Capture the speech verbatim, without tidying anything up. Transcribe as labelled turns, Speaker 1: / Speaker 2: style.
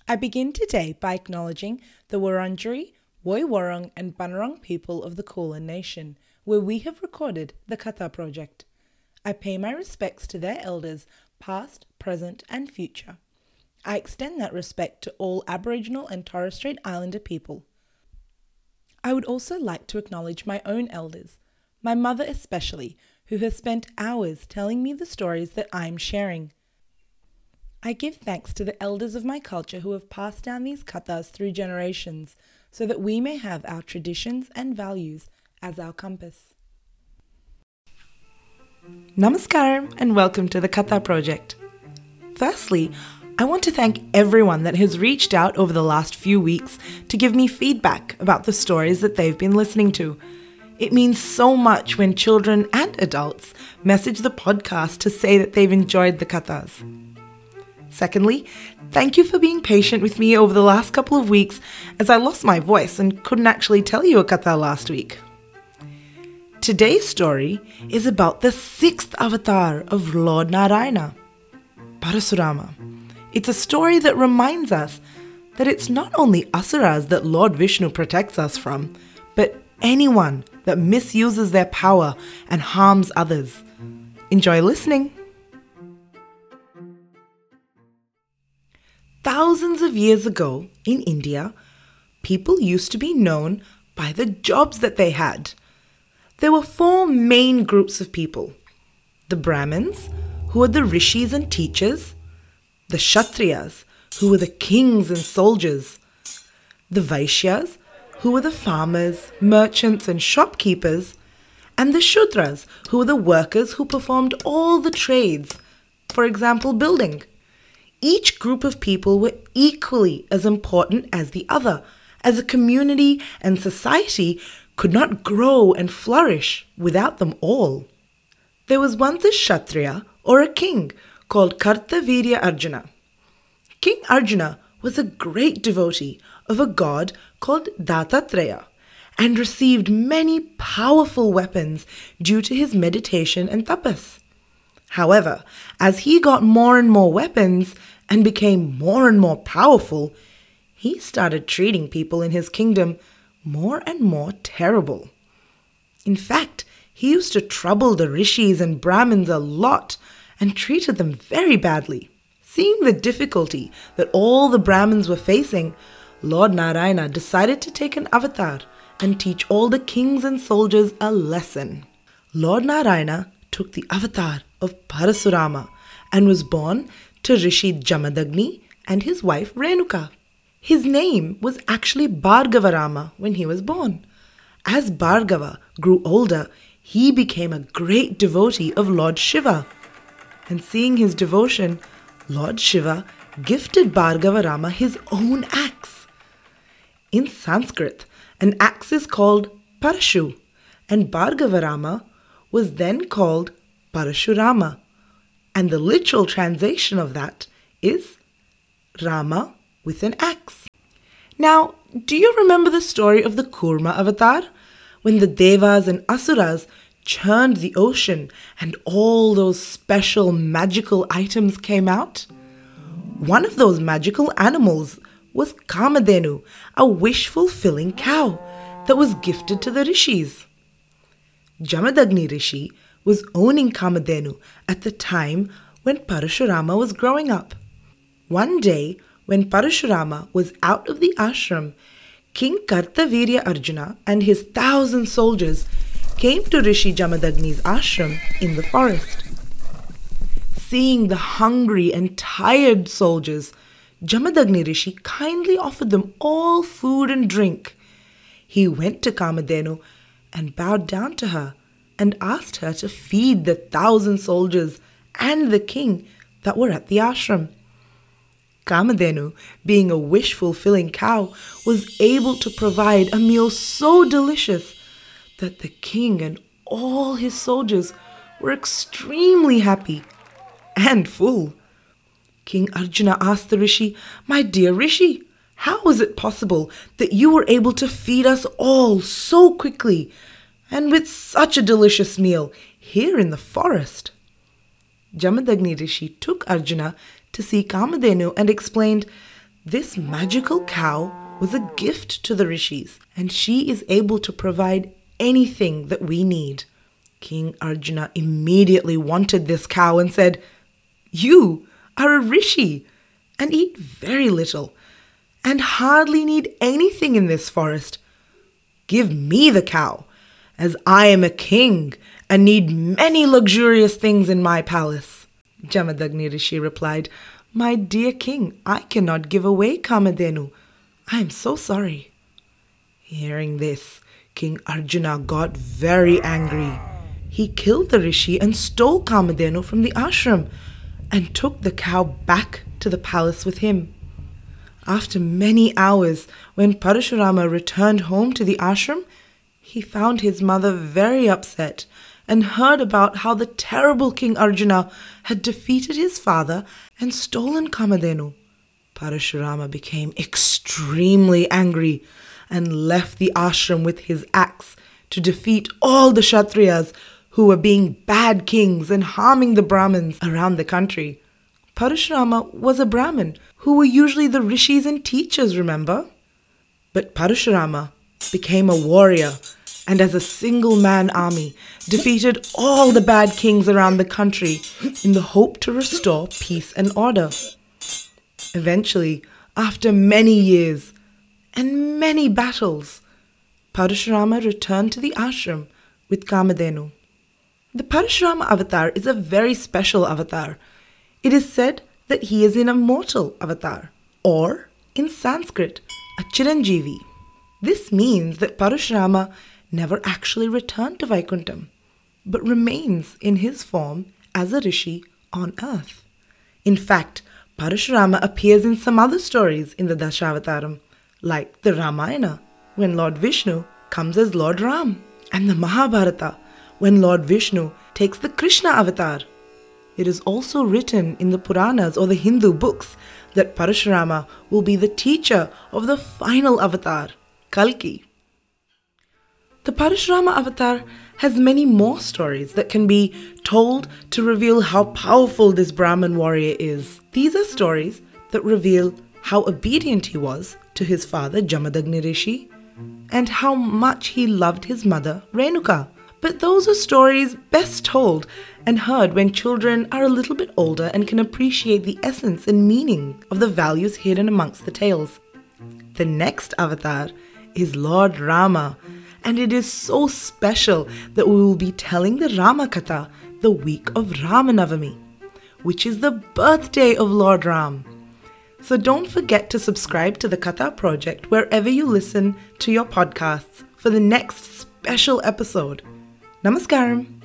Speaker 1: I begin today by acknowledging the Wurundjeri, Woiwurrung and Bunurong people of the Kulin Nation, where we have recorded the Katha Project. I pay my respects to their elders, past, present and future. I extend that respect to all Aboriginal and Torres Strait Islander people. I would also like to acknowledge my own elders, my mother especially, who has spent hours telling me the stories that I'm sharing. I give thanks to the elders of my culture who have passed down these kathas through generations so that we may have our traditions and values as our compass. Namaskaram and welcome to the Katha Project. Firstly, I want to thank everyone that has reached out over the last few weeks to give me feedback about the stories that they've been listening to. It means so much when children and adults message the podcast to say that they've enjoyed the kathas. Secondly, thank you for being patient with me over the last couple of weeks as I lost my voice and couldn't actually tell you a katha last week. Today's story is about the sixth avatar of Lord Narayana, Parasurama. It's a story that reminds us that it's not only asuras that Lord Vishnu protects us from, but anyone that misuses their power and harms others. Enjoy listening. Thousands of years ago in India, people used to be known by the jobs that they had. There were four main groups of people: the Brahmins, who were the rishis and teachers; the Kshatriyas, who were the kings and soldiers; the Vaishyas, who were the farmers, merchants and shopkeepers; and the Shudras, who were the workers who performed all the trades, for example, building. Each group of people were equally as important as the other, as a community and society could not grow and flourish without them all. There was once a Kshatriya, or a king, called Kartavirya Arjuna. King Arjuna was a great devotee of a god called Dattatreya and received many powerful weapons due to his meditation and tapas. However, as he got more and more weapons and became more and more powerful, he started treating people in his kingdom more and more terrible. In fact, he used to trouble the rishis and Brahmins a lot and treated them very badly. Seeing the difficulty that all the Brahmins were facing, Lord Narayana decided to take an avatar and teach all the kings and soldiers a lesson. Lord Narayana took the avatar of Parasurama and was born to Rishi Jamadagni and his wife Renuka. His name was actually Bhargavarama when he was born. As Bhargava grew older, he became a great devotee of Lord Shiva. And seeing his devotion, Lord Shiva gifted Bhargavarama his own axe. In Sanskrit, an axe is called Parashu, and Bhargavarama was then called Parashurama. And the literal translation of that is Rama with an axe. Now, do you remember the story of the Kurma avatar? When the Devas and Asuras churned the ocean and all those special magical items came out? One of those magical animals was Kamadhenu, a wish-fulfilling cow that was gifted to the rishis. Jamadagni Rishi was owning Kamadhenu at the time when Parashurama was growing up. One day, when Parashurama was out of the ashram, King Kartavirya Arjuna and his thousand soldiers came to Rishi Jamadagni's ashram in the forest. Seeing the hungry and tired soldiers, Jamadagni Rishi kindly offered them all food and drink. He went to Kamadhenu and bowed down to her and asked her to feed the thousand soldiers and the king that were at the ashram. Kamadhenu, being a wish-fulfilling cow, was able to provide a meal so delicious that the king and all his soldiers were extremely happy and full. King Arjuna asked the rishi, "My dear rishi, how was it possible that you were able to feed us all so quickly and with such a delicious meal here in the forest?" Jamadagni Rishi took Arjuna to see Kamadhenu and explained, This magical cow was a gift to the rishis, and she is able to provide anything that we need. King Arjuna immediately wanted this cow and said, "You are a rishi and eat very little and hardly need anything in this forest. Give me the cow, as I am a king and need many luxurious things in my palace." Jamadagni Rishi replied, "My dear king, I cannot give away Kamadhenu. I am so sorry." Hearing this, King Arjuna got very angry. He killed the rishi and stole Kamadhenu from the ashram and took the cow back to the palace with him. After many hours, when Parashurama returned home to the ashram, he found his mother very upset and heard about how the terrible King Arjuna had defeated his father and stolen Kamadhenu. Parashurama became extremely angry and left the ashram with his axe to defeat all the Kshatriyas who were being bad kings and harming the Brahmins around the country. Parashurama was a Brahmin who were usually the rishis and teachers, remember? But Parashurama became a warrior and as a single-man army defeated all the bad kings around the country in the hope to restore peace and order. Eventually, after many years and many battles, Parashurama returned to the ashram with Kamadhenu. The Parashurama avatar is a very special avatar. It is said that he is an immortal avatar, or in Sanskrit, a Chiranjeevi. This means that Parashurama never actually returned to Vaikuntham, but remains in his form as a rishi on earth. In fact, Parashurama appears in some other stories in the Dashavataram, like the Ramayana, when Lord Vishnu comes as Lord Ram, and the Mahabharata, when Lord Vishnu takes the Krishna avatar. It is also written in the Puranas or the Hindu books that Parashurama will be the teacher of the final avatar, Kalki. The Parashurama avatar has many more stories that can be told to reveal how powerful this Brahmin warrior is. These are stories that reveal how obedient he was to his father Jamadagni Rishi and how much he loved his mother Renuka. But those are stories best told and heard when children are a little bit older and can appreciate the essence and meaning of the values hidden amongst the tales. The next avatar is Lord Rama, and it is so special that we will be telling the Rama Katha the week of Ramanavami, which is the birthday of Lord Ram. So don't forget to subscribe to the Katha Project wherever you listen to your podcasts for the next special episode. Namaskaram.